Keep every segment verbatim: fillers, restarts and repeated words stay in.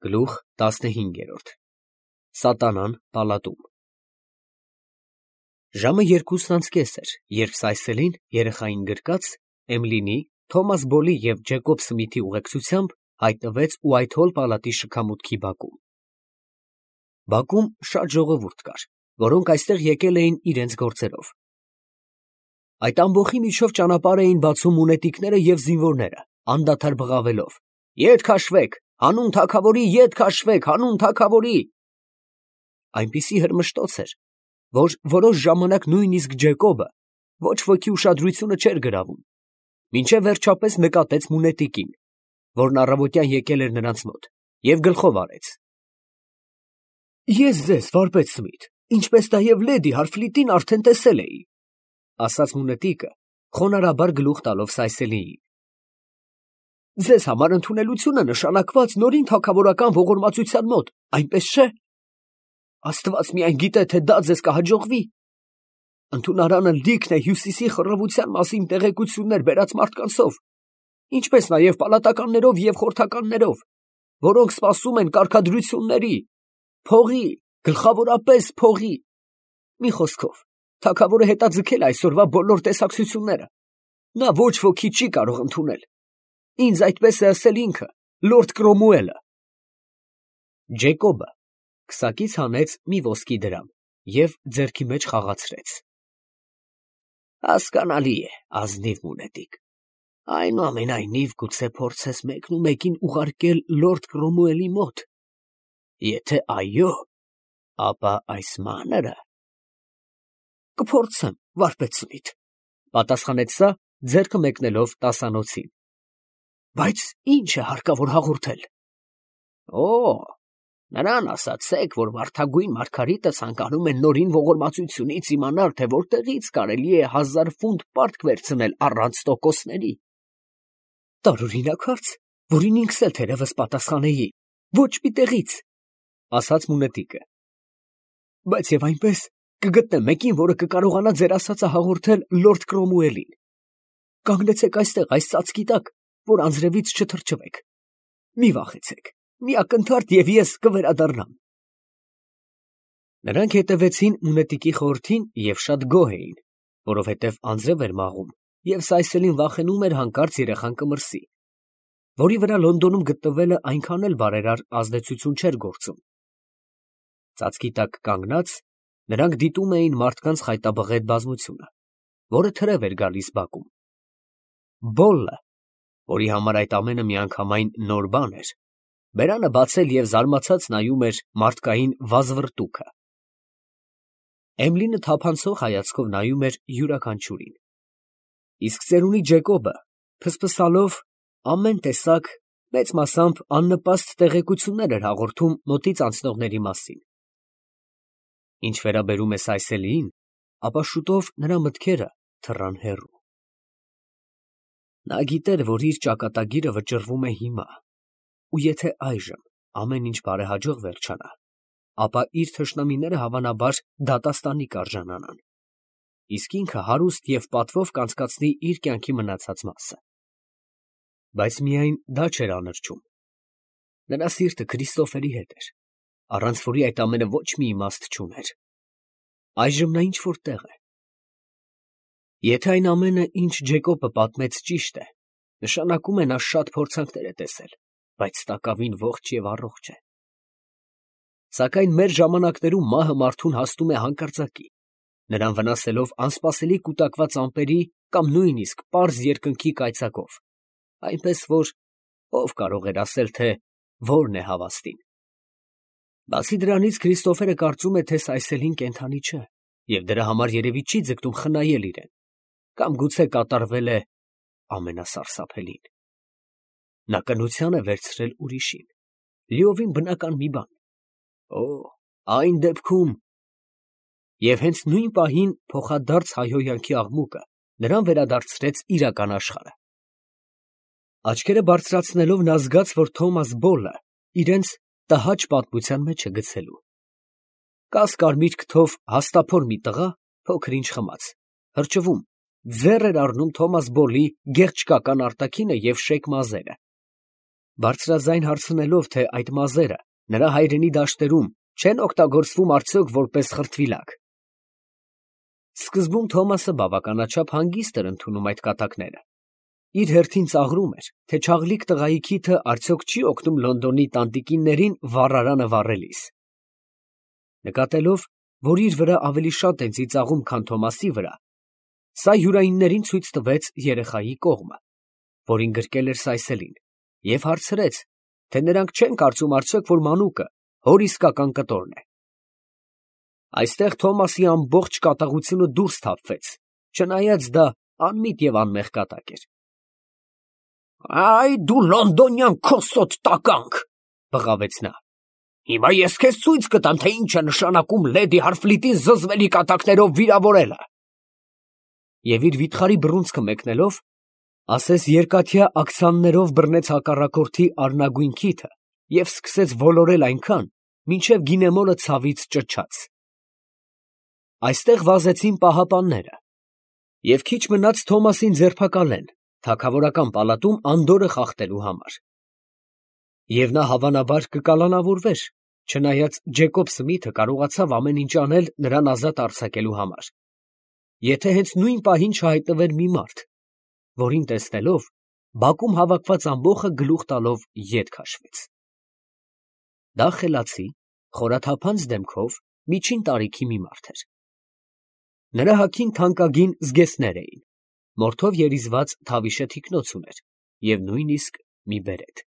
Գլուխ տասնհինգերորդ Սատանան պալատում Ժամը երկուսն անց կես էր, երբ Սայսելին, երեխային գրկած, Էմլինի, Թոմաս Բոլի և Ջեկոբ Սմիթի ուղեկցությամբ հայտնվեց Ուայթհոլ պալատի շքամուտքի բակում։ Բակում շատ ժողովուրդ կար, որոնք այստեղ եկել էին իրենց գործերով։ Այդ ամբոխի միջով ճանապարհ էին բացում մունետիկները և զինվորները, անդադար բղավելով. «Ետ քաշվեք, հանուն թագավորի, ետ քաշվեք, հանուն թագավորի»։ Այնպիսի հրմշտոց էր, որ որոշ ժամանակ նույնիսկ Ջեկոբը ոչ ոքի ուշադրությունը չէր գրավում, մինչև վերջապես նկատեց մունետիկին, որն առավոտյան եկել էր նրանց մոտ, և գլխով արեց. «Ես ձեզ, վարպետ Սմիթ, ինչպես նաև լեդի Հարֆլիտին արդեն տեսել էի», ասաց մունետիկը, խոնարհաբար գլուխ տալով Սայսելիին։ «Ձեզ համար ընդունելությունը նշանակված նորին թագավորական ողորմածության մոտ, այնպես չէ՞։ Աստված միայն գիտե, թե դա ձեզ կհաջողվի։ Ընդունարանը լիքն է հյուսիսի խռովության մասին տեղեկություններ բերած մարդկանցով, ինչպես նաև պալատականներով և խորհրդականներով, որոնք սպասում են կարգադրությունների, փողի, գլխավորապես փողի։ Մի խոսքով, թագավորը հետաձգել է այսօրվա բոլոր տեսակցությունները։ Նա ոչ ոքի չի կարող ընդունել։ Ինձ այդպես է ասել ինքը, լորդ Կրոմուելը»։ Ջեկոբը քսակից հանեց մի ոսկի դրամ և ձեռքի մեջ խաղացրեց։ «Հասկանալի է, ազնիվ մունետիկ, այնուամենայնիվ գուցե փորձես մեկնումեկին ուղարկել լորդ Կրոմուելի մոտ։ Եթե այո, ապա այս մանրը…» «Կփորձեմ, վարպետ Սմիթ», պատասխանեց նա, ձեռքը մեկնելով տասանոցին։ «Բայց ի՞նչ է հարկավոր հաղորդել»։ «Օ, նրան ասացեք, որ վարդագույն մարգարիտը ցանկանում է նորին ողորմածությունից իմանալ, թե որտեղից կարելի է հազար ֆունտ պարտք վերցնել առանց տոկոսների»։ «Տարօրինակ հարց, որին ինքս էլ թերևս պատասխանեի, ոչ մի տեղից», ասաց մունետիկը։ «Բայց և այնպես կգտնեմ մեկին, որը կկարողանա ձեր ասածը հաղորդել լորդ Կրոմուելին։ Կանգնեցեք այստեղ, այս ծածկի տակ, որ անձրևից չթրջվեք։ Մի վախեցեք, մի ակնթարթ, և ես կվերադառնամ»։ Նրանք հետևեցին մունետիկի խորհրդին և շատ գոհ էին, որովհետև անձրև էր մաղում, և Սայսելին վախենում էր հանկարծ երեխան կմրսի, որի վրա Լոնդոնում գտնվելը այնքան էլ բարերար ազդեցություն չէր գործում։ Ծածկի տակ կանգնած, նրանք դիտում էին մարդկանց խայտաբղետ բազմությունը, որը թրև էր գալիս բակում։ Բոլլը, որի համար այդ ամենը միանգամայն նոր բան էր, բերանը բացել և զարմացած նայում էր մարդկային վազվռտուքը։ Էմլինը թափանցող հայացքով նայում էր յուրաքանչյուրին, իսկ ծերունի Ջեկոբը փսփսալով ամեն տեսակ, մեծ մասամբ աննպաստ տեղեկություններ էր հաղորդում մոտից անցնողների մասին։ Ինչ վերաբերում է Սայսելիին, ապա շուտով նրա մտքերը թռան հեռու։ Նա գիտեր, որ իր ճակատագիրը վճռվում է հիմա, ու եթե այժմ ամեն ինչ բարեհաջող վերջանա, ապա իր թշնամիները հավանաբար դատաստանի կարժանանան, իսկ ինքը հարուստ և պատվով կանցկացնի իր կյանքի մնացած մասը։ Բայց միայն դա չէր անրճում։ Նրա սիրտը Քրիստոֆերի հետ էր, առանց որի այդ ամենը ոչ մի իմաստ չուներ։ Այժմ նա ինչ֊որ տեղ է։ Եթե այն ամենը, ինչ Ջեկոբը պատմեց, ճիշտ է, նշանակում է նա շատ փորձանքներ է տեսել, բայց տակավին ողջ և առողջ է։ Սակայն մեր ժամանակներում մահը մարդուն հասնում է հանկարծակի, նրան վնասելով անսպասելի կուտակված ամպերի կամ նույնիսկ պարզ երկնքի կայծակով, այնպես որ ո՞վ կարող էր ասել, թե որն է հավաստին։ Բացի դրանից, Քրիստոֆերը կարծում է, թե Սայսելին կենդանի չէ, և դրա համար երևի չի ձգտում խնայել իրեն, կամ գուցե կատարվել է ամենասարսափելին։ Նա կնության է վերցրել ուրիշին, լիովին բնական մի բան։ Օ, այն դեպքում… Եվ հենց նույն պահին փոխադարձ հայհոյանքի աղմուկը նրան վերադարձրեց իրական աշխարհը։ Աչքերը բարձրացնելով նա զգաց, որ Թոմաս Բոլլը իրենց տհաճ պատմության մեջ է գցելու։ Կաս֊կարմիր քթով հաստափոր մի տղա, փոքր-ինչ խմած, հրճվում, ձեռ էր առնում Թոմաս Բոլլի գեղչկական արտաքինը և շեկ մազերը։ բարձրաձայն հարցնելով, թե այդ մազերը նրա հայրենի դաշտերում չեն օգտագործվում արդյոք որպես խրտվիլակ։ Սկզբում Թոմասը բավականաչափ հանգիստ էր ընդունում այդ կատակները։ Իր հերթին ծաղրում էր, թե չաղլիկ տղայի քիթը արդյոք չի օգնում Լոնդոնի տանտիկիններին վառարանը վառելիս։ Նկատելով, որ իր վրա ավելի շատ են ծիծաղում, քան Թոմասի վրա, սա յուրայիններին ցույց տվեց երեխայի կողմը, որին գրկել էր Սայսելին, և հարցրեց, թե նրանք չեն կարծում արդյոք, որ մանուկը հոր իսկական կտորն է։ Այստեղ Թոմասի ամբողջ կատաղությունը դուրս թափվեց, չնայած դա անմիտ և անմեղ կատակ էր։ «Այ դու լոնդոնյան քոսոտ տականք», բղավեց նա։ «Հիմա ես քեզ ցույց կտամ, թե ինչ է նշանակում լեդի Հարֆլիտին զզվելի կատակներով վիրավորելը»։ Եվ իր վիթխարի բռունցքը մեկնելով, ասես երկաթյա աքցաններով բռնեց հակառակորդի արնագույն քիթը և սկսեց ոլորել այնքան, մինչև գինեմոլը ցավից ճչաց։ Այստեղ վազեցին պահապանները, և քիչ մնաց Թոմասին ձերբակալեն թագավորական պալատում անդորրը խախտելու համար։ Եվ նա հավանաբար կկալանավորվեր, չնայած Ջեկոբ Սմիթը կարողացավ ամեն ինչ անել նրան ազատ արձակելու համար, եթե հենց նույն պահին չհայտնվեր մի մարդ, որին տեսնելով, բակում հավաքված ամբոխը գլուխ տալով ետ քաշվեց։ Դա խելացի, խորաթափանց դեմքով միջին տարիքի մի մարդ էր։ Նրա հագին թանկագին զգեստներ էին, մորթով երիզված թավիշե թիկնոց ուներ և նույնիսկ մի բերետ։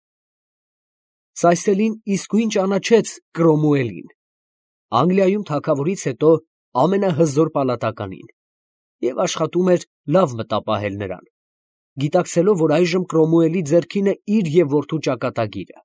Սայսելին իսկույն ճանաչեց Կրոմուելին, Անգլիայում թագավորից հետո ամենահզոր պալատականին, և աշխատում էր լավ մտապահել նրան, գիտակցելով, որ այժմ Կրոմուելի ձեռքին է իր և որդու ճակատագիրը։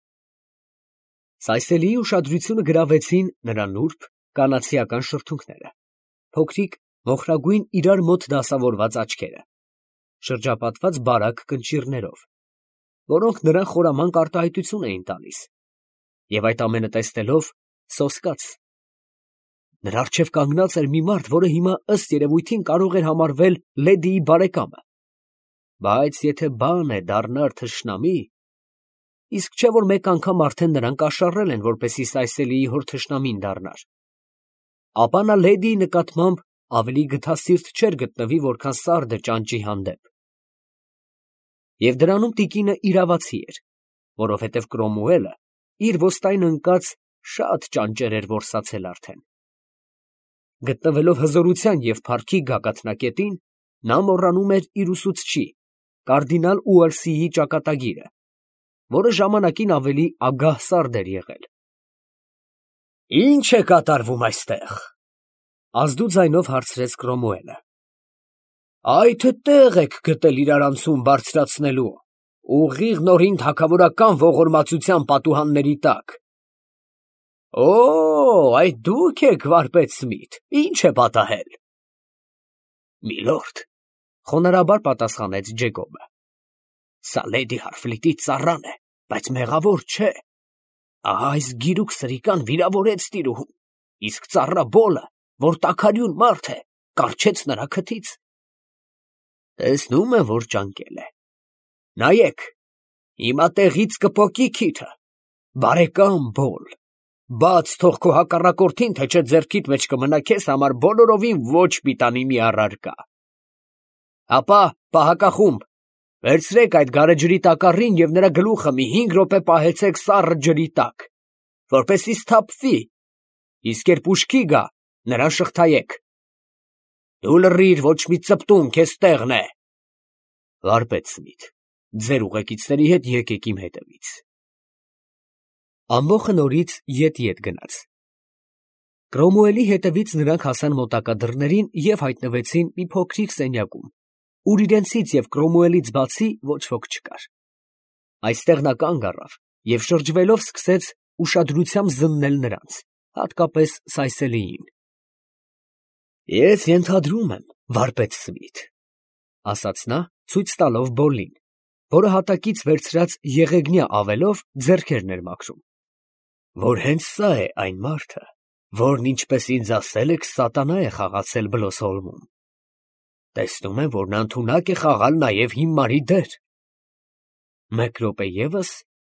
Սայսելիի ուշադրությունը գրավեցին նրա նուրբ, կանացիական շրթունքները, փոքրիկ, մոխրագույն իրար մոտ դասավորված աչքերը, շրջապատված բարակ կնճիռներով, որոնք նրան խորամանկ արտահայտություն էին տալիս, և այդ ամենը տեսնելով սոսկաց։ Նրա առջև կանգնած էր մի մարդ, որը հիմա ըստ երևույթին կարող էր համարվել լեդիի բարեկամը, բայց եթե բան է դառնար թշնամի, իսկ չէ՞ որ մեկ անգամ արդեն նրան կաշառել են, որպեսզի Սայսելիի հոր թշնամին դառնար, ապա նա լեդիի նկատմամբ ավելի գթասիրտ չէր գտնվի, որքան սարդը ճանճի հանդեպ։ Եվ դրանում տիկինը իրավացի էր, որովհետև Կրոմուելը իր ոստայնը ընկած շատ ճանճեր էր որսացել արդեն։ Գտնվելով հզորության և փառքի գագաթնակետին, նա մոռանում էր իր ուսուցչի, կարդինալ Ուելսիի ճակատագիրը, որը ժամանակին ավելի ագահ սարդ էր եղել։ «Ի՞նչ է կատարվում այստեղ», ազդու ձայնով հարցրեց Կրոմուելը։ «Այ թե տեղ եք գտել իրարանցում բարձրացնելու, ուղիղ նորին թագավորական ողորմածության պատուհանների տակ։ Օ, այդ դուք եք, վարպետ Սմիթ, ի՞նչ է պատահել»։ «Միլորդ», խոնարհաբար պատասխանեց Ջեկոբը, «սա լեդի Հարֆլիտի ծառան է, բայց մեղավոր չէ։ Ահա այս գիրուկ սրիկան վիրավորեց տիրուհուն, իսկ ծառա Բոլը, որ տաքարյուն մարդ է, կառչեց նրա քթից։ Տեսնում եմ, որ ճանկել է։ Նայեք, հիմա տեղից կպոկի քիթը, բարեկամ Բոլ, բաց թող քո հակառակորդին, թե չէ ձեռքիդ մեջ կմնա քեզ համար բոլորովին ոչ պիտանի մի առարկա։ Հապա, պահակախումբ, վերցրեք այդ գարեջրի տակառին և նրա գլուխը մի հինգ րոպե պահեցեք սառը ջրի տակ, որպեսզի սթափվի, իսկ երբ ուշքի գա, նրան շղթայեք։ Դու լռիր, ոչ մի ծպտուն, քեզ տեղն է։ Վարպետ Սմիթ, ձեր ուղեկիցների հետ եկեք իմ հետևից։ Ամբոխը նորից ետ-ետ գնաց։ Կրոմուելի հետևից նրանք հասան մոտակա դռներին և հայտնվեցին մի փոքրիկ սենյակում, ուր իրենցից և Կրոմուելից բացի ոչ ոք չկար։ Այստեղ նա կանգ առավ և շրջվելով սկսեց ուշադրությամբ զննել նրանց, հատկապես Սայսելիին։ «Ես ենթադրում եմ, վարպետ Սմիթ», ասաց նա, ցույց տալով Բոլլին, որը հատակից վերցրած եղեգնյա ավելով ձեռքերն էր մաքրում, «որ հենց սա է այն մարդը, որն, ինչպես ինձ ասել եք, սատանա է խաղացել Բլոսհոլմում։ Տեսնում եմ, որ նա ընդունակ է խաղալ նաև հիմարի դեր։ Մեկ րոպե ևս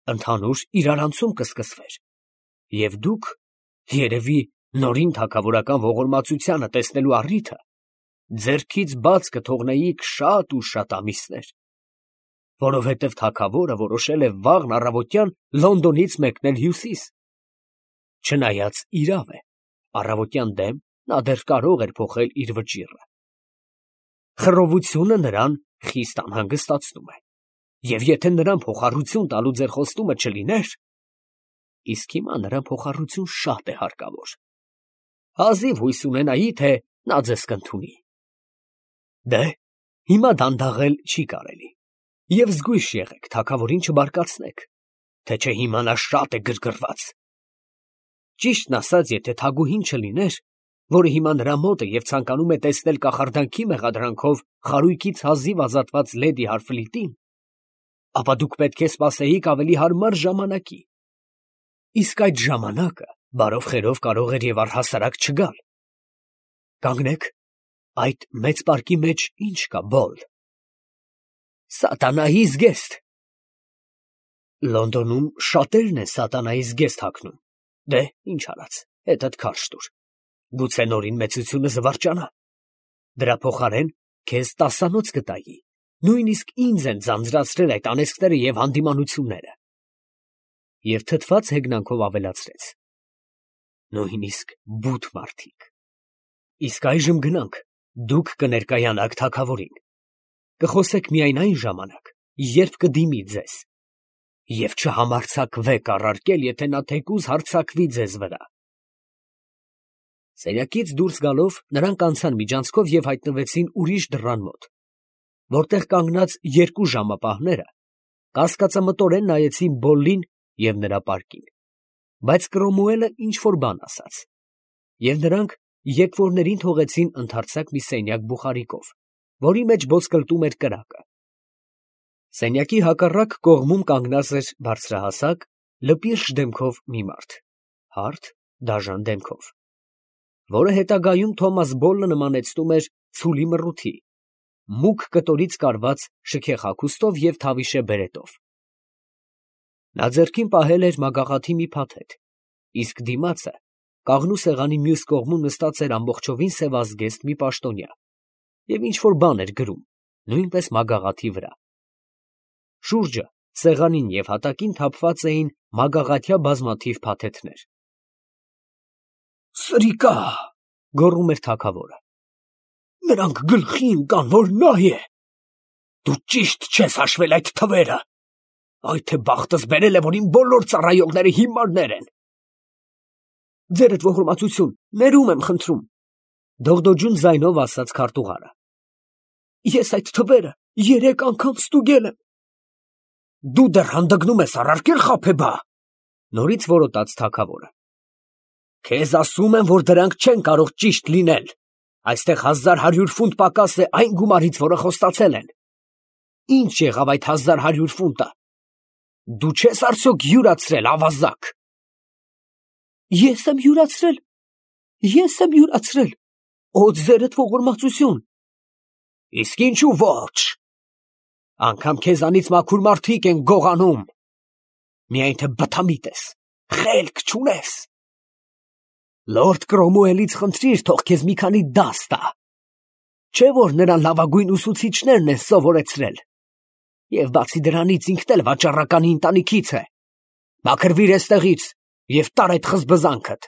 Ընդհանուր իրարանցում կսկսվեր, և դուք, երևի, նորին թագավորական ողորմածությանը տեսնելու առիթը ձեռքից բաց կթողնեիք շատ ու շատ ամիսներ, որովհետև թագավորը որոշել է վաղն առավոտյան Լոնդոնից մեկնել Հյուսիս. չնայած իրավ է, առավոտյան դեմ նա դեռ կարող էր փոխել իր վճիռը. խռովությունը նրան խիստ անհանգստացնում է, և եթե նրան փոխառություն տալու ձեր խոստումը չլիներ, իսկ հիմա նրան փոխառություն շատ է հարկավոր, հազիվ հույս ունենայի, թե նա ձեզ կընդունի։ Դե, հիմա դանդաղել չի կարելի, և զգույշ եղեք, թագավորին չբարկացնեք, թե չէ հիմա նա շատ է գրգռված։ Ճիշտն ասած, եթե թագուհին չլիներ, որը հիմա նրա մոտ է և ցանկանում է տեսնել կախարդանքի մեղադրանքով խարույկից հազիվ ազատված լեդի Հարֆլիտին, ապա դուք պետք է սպասեիք ավելի հարմար ժամանակի, իսկ այդ ժամանակը բարով խերով կարող էր և առհասարակ չգալ։ Կանգնեք, այդ մեծ պարկի մեջ ինչ կա, Բոլլ։ Սատանայի զգեստ։ Լոնդոնում շատերն են սատանայի զգեստ հագնում, դե, ինչ արած, հետդ քարշ տուր, գուցե նորին մեծությունը զվարճանա, դրա փոխարեն քեզ տասանոց կտայի, նույնիսկ ինձ են ձանձրացրել այդ անեծքները և հանդիմանությունները։ Եվ թթված հեգնանքով ավելացրեց. նույնիսկ բութ մարդիկ։ Իսկ այժմ գնանք, դուք կներկայանաք թագավորին, կխոսեք միայն այն ժամանակ, երբ կդիմի ձեզ, և չհամարձակվեք առարկել, եթե նա թեկուզ հարձակվի ձեզ վրա։ Սենյակից դուրս գալով, նրանք անցան միջանցքով և հայտնվեցին ուրիշ դռան մոտ, որտեղ կանգնած երկու ժամապահները կասկածամտորեն նայեցին Բոլլին և նրա պարկին, բայց Կրոմուելը ինչ֊որ բան ասաց, և նրանք եկվորներին թողեցին ընդարձակ մի սենյակ բուխարիկով, որի մեջ ոսկրտում էր կրակը։ Սենյակի հակառակ կողմում կանգնած էր բարձրահասակ, լպիրշ դեմքով մի մարդ, հարթ, դաժան դեմքով, որը հետագայում Թոմաս Բոլլը նմանեցնում էր ցուլի մռութի, մուգ կտորից կարված շքեղ հագուստով և թավիշե բերետով։ Նա ձեռքին պահել էր մագաղաթի մի փաթեթ, իսկ դիմացը, կաղնու սեղանի մյուս կողմում նստած էր ամբողջովին սևազգեստ մի պաշտոնյա և ինչ֊որ բան էր գրում, նույնպես մագաղաթի վրա։ Շուրջը, սեղանին և հատակին թափված էին մագաղաթյա բազմաթիվ փաթեթներ։ «Սրիկա՜», գոռում էր թագավորը, «նրանք գլխի ընկան, որ նա է։ Դու ճիշտ չես հաշվել այդ թվերը։ Այ թե բախտս բերել է, որ իմ բոլոր ծառայողները հիմարներ են»։ Ձերդ ողորմածություն, ներում եմ խնդրում, դողդոջուն ձայնով ասաց քարտուղարը, ես այդ թվերը երեք անգամ ստուգել եմ։ Դու դեռ հանդգնում ես առարկել Խաբեբա, նորից որոտաց թագավորը։ Քեզ ասում եմ, որ դրանք չեն կարող ճիշտ լինել, այստեղ հազար հարյուր ֆունտ պակաս է այն գումարից, որը խոստացել են։ Ինչ եղավ այդ հազար հարյուր ֆունտը։ Դու չես արդյոք յուրացրել, ավազակ։ Ես եմ յուրացրել, ես եմ յուրացրել, օ ձերդ ողորմածություն։ Իսկ ինչու ոչ։ Անգամ քեզանից մաքուր մարդիկ են գողանում, միայն թե բթամիտ ես, խելք չունես։ Լորդ Կրոմուելից խնդրիր, թող քեզ մի քանի դաս տա, չէ՞ որ նրան լավագույն ուսուցիչներն են սովորեցրել, և բացի դրանից ինքն էլ վաճառականի ընտանիքից է։ Մաքրվիր էստեղից և տար այդ խզբզանքդ։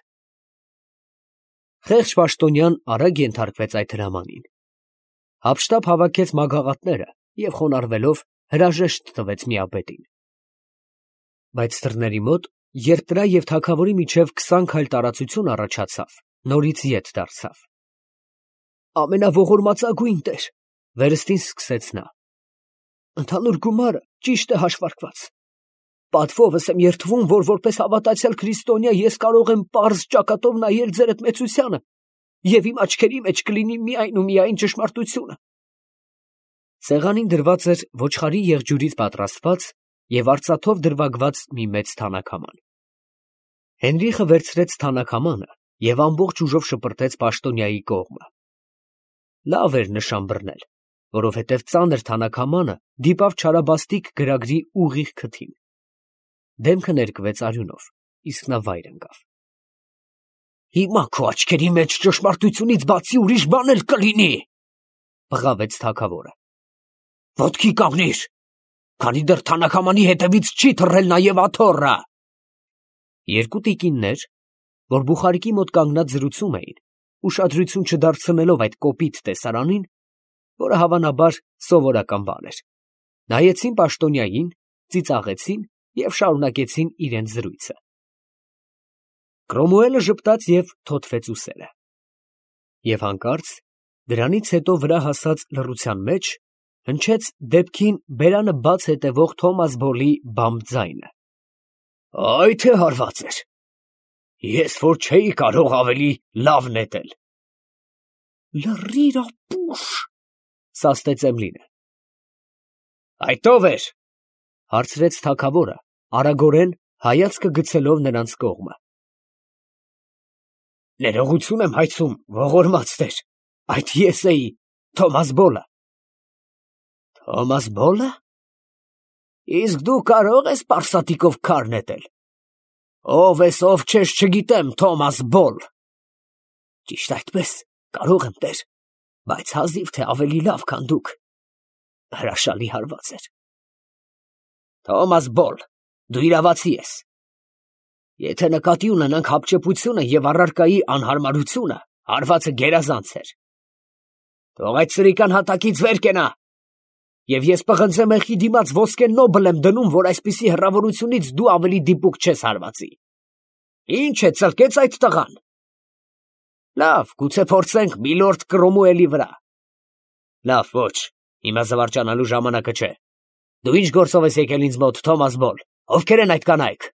Խեղճ պաշտոնյան արագ ենթարկվեց այդ հրամանին, հափշտապ հավաքեց մագաղաթները և խոնարհվելով հրաժեշտ տվեց միաբետին։ Բայց դռների մոտ, երբ նրա և թագավորի միջև քսան քայլ տարածություն առաջացավ, նորից ետ դարձավ։ Ամենաողորմածագույն տեր, վերստին սկսեց նա, ընդհանուր գումարը ճիշտ է հաշվարկված։ Պատվովս եմ երդվում, որ որպես հավատացյալ քրիստոնյա ես կարող եմ պարզ ճակատով նայել ձերդ մեծությանը, և իմ աչքերի մեջ կլինի միայն ու միայն ճշմարտությունը։ Սեղանին դրված էր ոչխարի եղջյուրից պատրաստված և արծաթով դրվագված մի մեծ թանաքաման։ Հենրիխը վերցրեց թանաքամանը և ամբողջ ուժով շպրտեց պաշտոնյայի կողմը։ Լավ էր նշան բռնել, որովհետև ծանր թանաքամանը դիպավ չարաբաստիկ գրագրի ուղիղ քթին։ դեմքը ներկվեց արյունով, իսկ նա վայր ընկավ։ Հիմա քո աչքերի մեջ ճշմարտությունից բացի ուրիշ բան էլ կլինի, բղավեց թագավորը։ Ոտքի կանգնիր, քանի դեռ թանաքամանի հետևից չի թռել նաև աթոռը։ Երկու տիկիններ, որ բուխարիկի մոտ կանգնած զրուցում էին, ուշադրություն չդարձնելով այդ կոպիտ տեսարանին, որը հավանաբար սովորական բան էր, նայեցին պաշտոնյային, ծիծաղեցին և շարունակեցին իրենց զրույցը։ Կրոմուելը ժպտաց և թոթվեց ուսերը։ Եվ հանկարծ դրանից հետո վրա հասած լռության մեջ հնչեց դեպքին բերանը բաց հետևող Թոմաս Բոլի բամբ ձայնը. Այ թե հարված էր, ես որ չէի կարող ավելի լավ նետել։ Լռիր ապուշ, սաստեց Էմլինը։ Այդ ո՞վ էր, հարցրեց թագավորը, արագորեն հայացքը գցելով նրանց կողմը։ Ներողություն եմ հայցում, ողորմած տեր, այդ ես էի, Թոմաս Բոլը։ Թոմաս Բոլը։ Իսկ դու կարող ես պարսատիկով քար նետել։ Ով ես, ով չես, չգիտեմ, Թոմաս Բոլ։ Ճիշտ այդպես, կարող եմ, տեր, բայց հազիվ թե ավելի լավ, քան դուք։ Հրաշալի հարված էր։ Թոմաս Բոլ, դու իրավացի ես։ Եթե նկատի ունենանք հապճեպությունը և առարկայի անհարմարությունը, հարվածը գերազանց էր։ Թող այդ սրիկան հատակից վեր կենա, և ես պղնձե մեխի դիմաց ոսկե նոբլ եմ դնում, որ այսպիսի հեռավորությունից դու ավելի դիպուկ չես հարվածի։ Ինչ է, ծլկեց այդ տղան։ Լավ, գուցե փորձենք միլորդ Կրոմուելի վրա։ Լավ, ոչ, հիմա զվարճանալու ժամանակը չէ։ Դու ինչ գործով ես եկել ինձ մոտ, Թոմաս Բոլ, ովքեր են այդ կանայք։